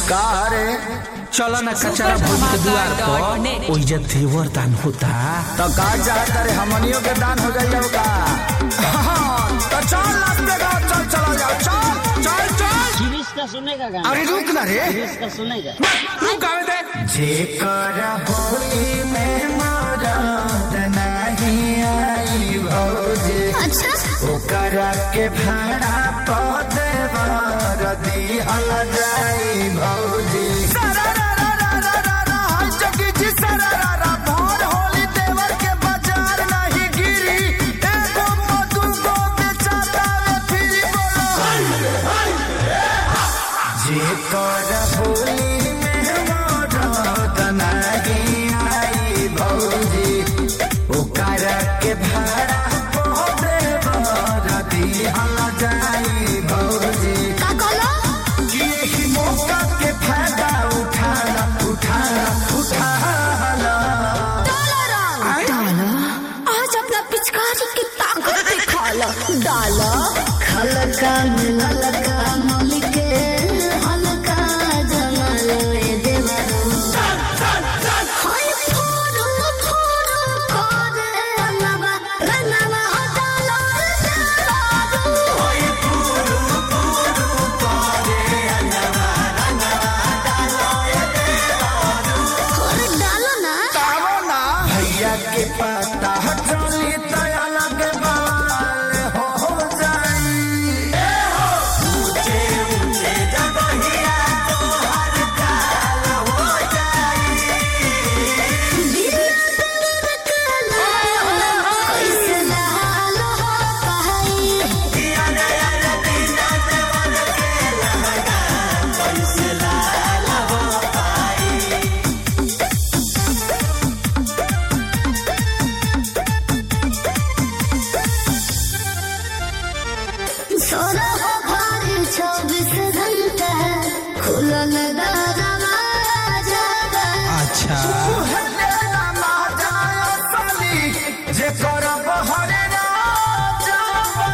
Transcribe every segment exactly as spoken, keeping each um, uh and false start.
का रे चलो ना कचरा भूज के द्वार पर ओइजा देवर दान होता तो का चाहता रे हमनियों के दान हो जाइए का तो चल नाचते गाओ चल चलो जाओ चल चल चल शिरीष का सुनेगा गाना। अरे रुक ना रे शिरीष का सुनेगा रुक आवे दे जेकर होली में मरद नहीं आई भौजी अच्छा ओकरा के भाड़ा पद बर दिहल जाई भौजी जेकर होली में मरद नहीं आई भौजी ओकरा के भाड़ा पद बर दिहल जाई भौजी का कहलो कि यही मौका के फायदा उठाना उठाना उठाना डाला आज अपना पिचकारी की ताकत दिखा लो डाला खलका मिललका मलिके हलका जमल देवरो हाय फोरो फोरो करे रनवा रनवा डाला डाला ओए पुरु पुरु करे अनवा अनवा डालो अरे डालो ना तावो ना भैया के पता चली तो अलग बवाल हो जाई ए हो ऊंचे ऊंचे जगहिया तो हर काल हो जाई बिना तेरे कला कैसे डालो पाई दिया नया बिना देवर के लहगा कैसे लाल हो पाई सोना हो भारी चौबीस घंटा खुलल दरवाजा अच्छा जे करब हरे राजावा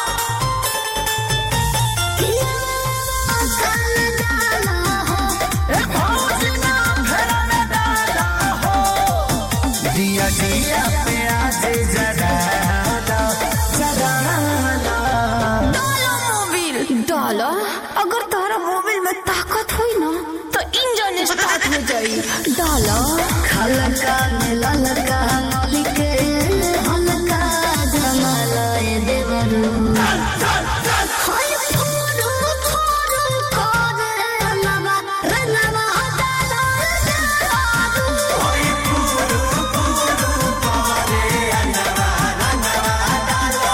कल डाला हो ए भौजी ना फेर में डाला हो दिया दिया पे आज जरा जरा डालो मोबिल डालो अगर तारा मोबिल में ताकत हुई ना तो इंजन स्टार्ट हो जाई डालो खलका मिललका मलिके हलका जमल देवरो हाय फोरो फोरो करे रनवा रनवा डाला डाला ओए पुरु पुरु करे अनवा अनवा डालो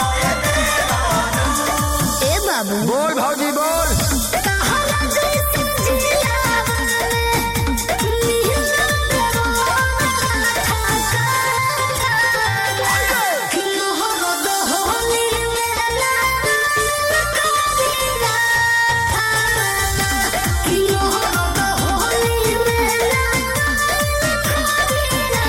ए बाबू बोल भौजी बोल ताहरा जैसे जियावले नीला देवाना ठाका किलो हो दो होली मेला कबीरा किलो हो दो होली मेला कबीरा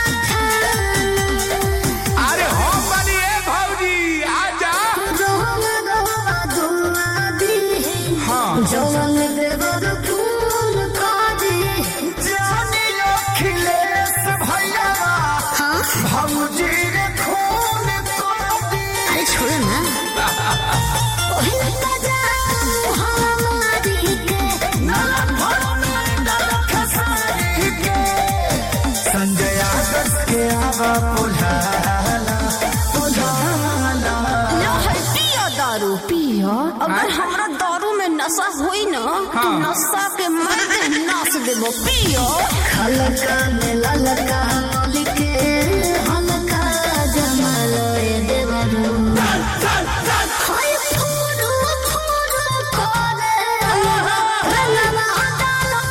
अरे हो बनिए भौजी आजा रोहन गोवा दुआ दी जवन देवर फूल काजी जानी अखिलेश भैया हाँ भौजी रे खून कोदी अरे छोड़ो ना ओही बजाऊ हमारी के नलन भरन डल खसारी के संजय आदर्श के आवा पुल्हाला पुल्हाला लो है पिया दारू पिया अगर हमरा दारू में नशा हुई ना तो नशा के मर्दे नाच देबो पिया खलका में ललका मलिके हलका जमल देवरो हाय फोरो फोरो करे रनवा डालो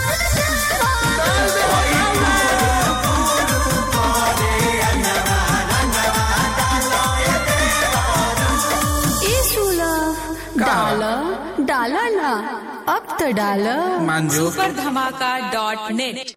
डालो डालो ना अब तो डालो मांजो सुपर धमाका डॉट नेट।